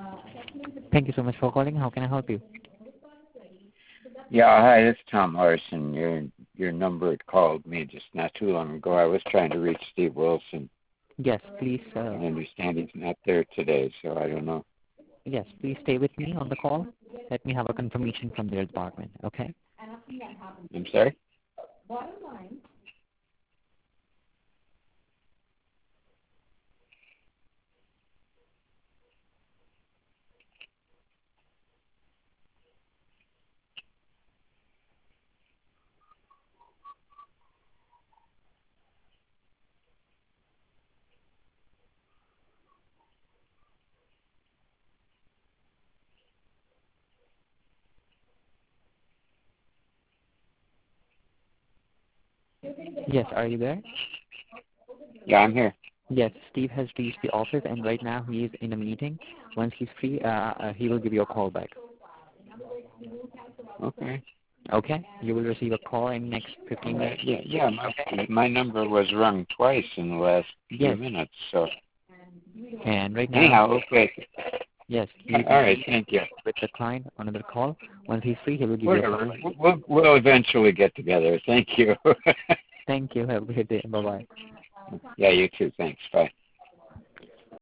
Thank you so much for calling. How can I help you? Yeah, hi, this is Tom Larson. Your number had called me just not too long ago. I was trying to reach Steve Wilson. Yes, please. I understand he's not there today, so I don't know. Yes, please stay with me on the call. Let me have a confirmation from their department, okay? I'm sorry? Yes, are you there? Yeah, I'm here. Yes, Steve has reached the office, and right now he is in a meeting. Once he's free, he will give you a call back. Okay. Okay? You will receive a call in next 15 minutes. Yeah, my number was rung twice in the last few minutes, so. And right now, anyhow, okay. Yes, All right, thank you. With the client, another call. Once he's free, he will give you a call. We'll eventually get together. Thank you. Thank you. Have a good day. Bye-bye. Yeah, you too. Thanks. Bye.